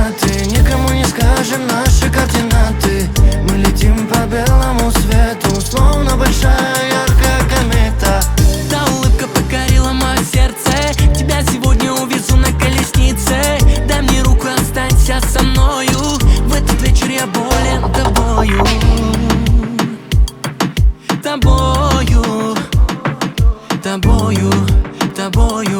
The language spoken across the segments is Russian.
закаты, никому не скажем наши координаты. Мы летим по белому свету, словно большая яркая комета. Та улыбка покорила мое сердце, тебя сегодня увезу на колеснице. Дай мне руку, останься со мною, в этот вечер я болен тобою. Тобою, тобою, тобою.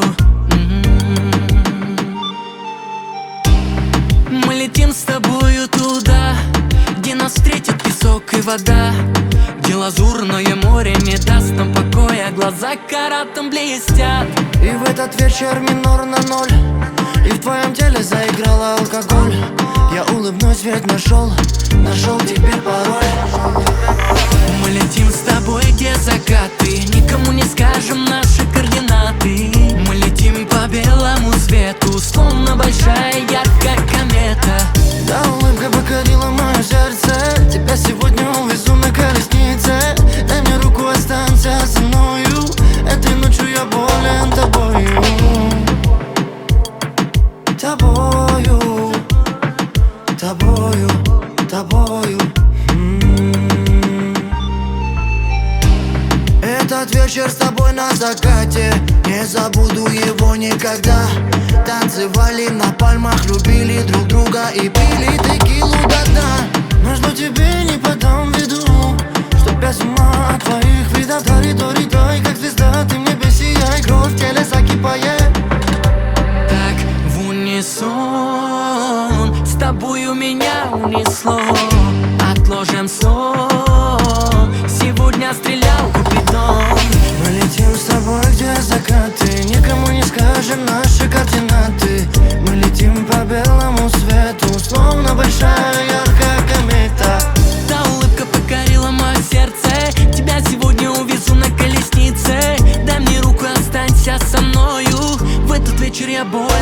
Мы летим с тобою туда, где нас встретит песок и вода, где лазурное море не даст нам покоя, глаза каратом блестят. И в этот вечер минор на ноль, и в твоем теле заиграл алкоголь. Я улыбнусь, ведь нашел теперь пароль. Мы летим с тобой, где закаты, никому не скажем наши координаты. Мы летим по белому свету, словно большая яркая комета. Да, улыбка покорила мое сердце, тебя сегодня увезу на колеснице. Дай мне руку, останься со мною, этой ночью я болен тобою. Тобою, тобою, тобою. Этот вечер с тобой на закате, не забуду его никогда. Танцевали на пальмах, любили друг друга и пили текилу до дна. Но что тебе не подам виду, чтоб я с ума от твоих видов. Торидой, как звезда, ты мне небе сияй, кровь в теле закипает. Так в унисон с тобою меня унесло. Отложим сон, сегодня стрелял Купидон. Мы летим с тобой, где закаты, никому не скажем наши координаты. Мы летим по белому свету, словно большая яркая комета. Та улыбка покорила мое сердце, тебя сегодня увезу на колеснице. Дай мне руку, останься со мною, в этот вечер я болен